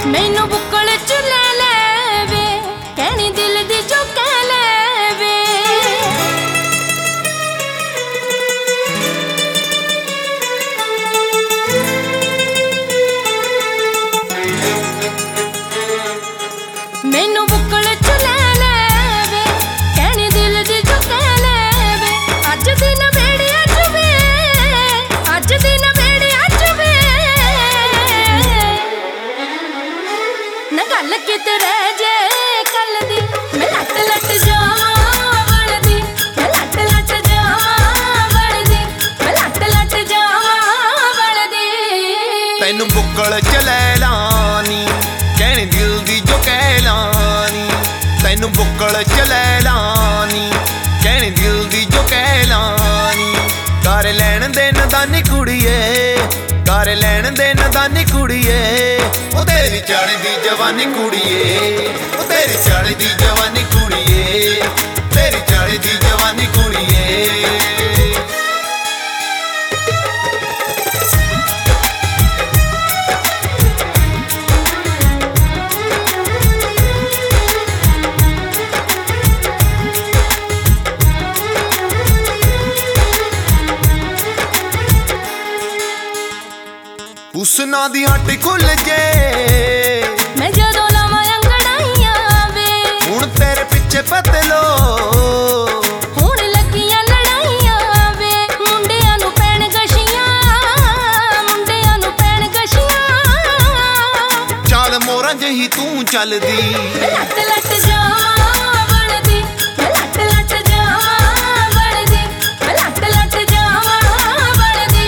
मैनू बुक्कल च ले ले वे कहनी दिल दी जो कह ले वे। मैनू बुक्कल च ले ले वे कहनी दिल दी जो कह ले वे। अज दिन वेड़े अज वे अज दिन वेड़े अज वे न गल किते रह जे कल दी मैं लट लट जावां वलदी मैं लट लट जावां वलदी मैं लट लट जावां वलदी। तैनू बुक्कल च ले लानी कहनी दिल दी जो कह लानी। तैनू बुक्कल च ले लानी कहनी दिल दी जो कह लानी। कर लैण दे नदानी कुड़िए कर लैण दे नदानी कुड़िए ओ तेरी चढ़दी जवानी कुड़िए ओ तेरी चढ़दी जवानी कुड़िए तेरी चढ़दी जवानी कुड़िए। हुस्ना दी हट खुल जे मैं जदों लावां अंगड़ाइयां वे हुण तेरे पिछे पतलो हुण लगियां लड़ाइयां वे। मुंडियां नूं पैण गशियां मुंडियां नूं पैण गशियां। चाल मोरां जही तू चलदी मैं लट लट जावां वलदी मैं लट लट जावां वलदी मैं लट लट जावां वलदी।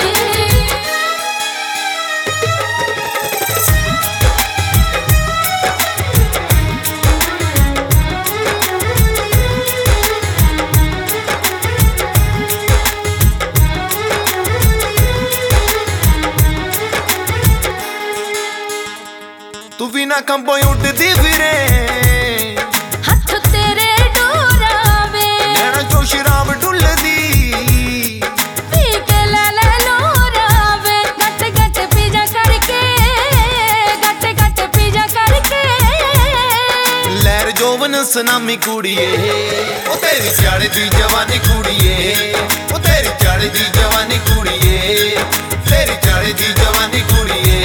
तू भी ना कंबों उड़दी फिरे हथ तेरे डोरावे नैना चो शराब डुलदी पी के ले लोरावे। गट गट पीजा करके गट गट पीजा करके लहर जोवन सनामी कुड़िए ओ तेरी चढ़दी जवानी कुड़िए ओ तेरी चढ़दी जवानी कुड़िए तेरी चढ़दी जवानी कुड़िए।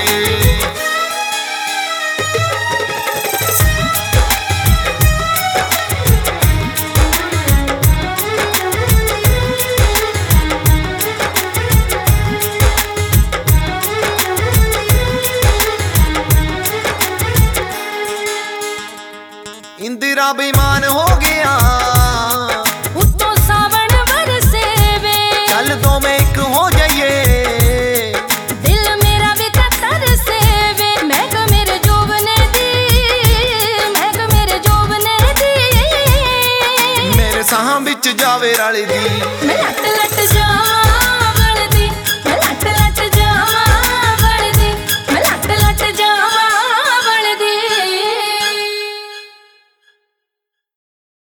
इंदिरा बेईमान हो गया उत्तों सावन बरसे वे चल दो में एक हो जाइए। दिल मेरा भी तरसे वे महक मेरे जोबने दी महक मेरे जोबने दी। मेरे साहां बिच जावे रल दी मैं लट लट जावां